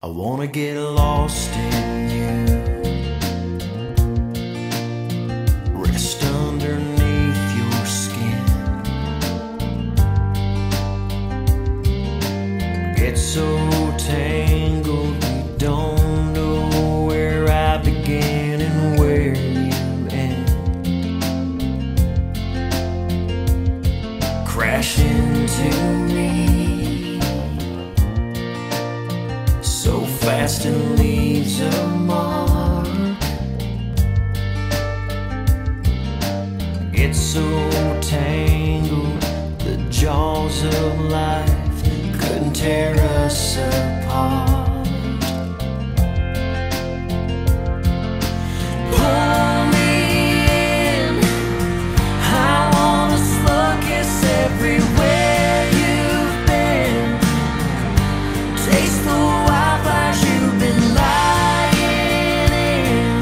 I wanna get lost in you, rest underneath your skin, get so tangled we don't know where I begin and where you end, crash into me so fast and leaves a mark. It's so tangled, the jaws of life couldn't tear us apart. Pull me in, I wanna slug kiss everywhere you've been, taste the wildfires you've been lying in.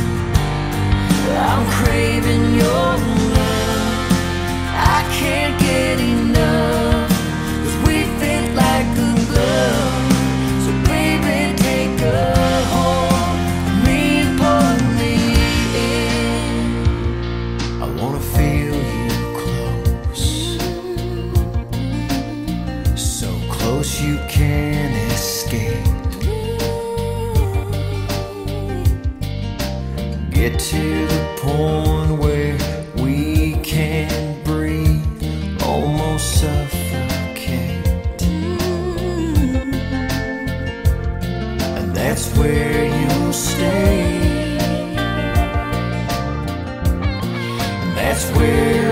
I'm craving your love, I can't get enough, 'cause we fit like a glove. So baby, take a hold of me and pull me in. I wanna feel you close, so close you can't escape. Get to the point where we can't breathe, almost suffocate, and that's where you'll stay, and that's where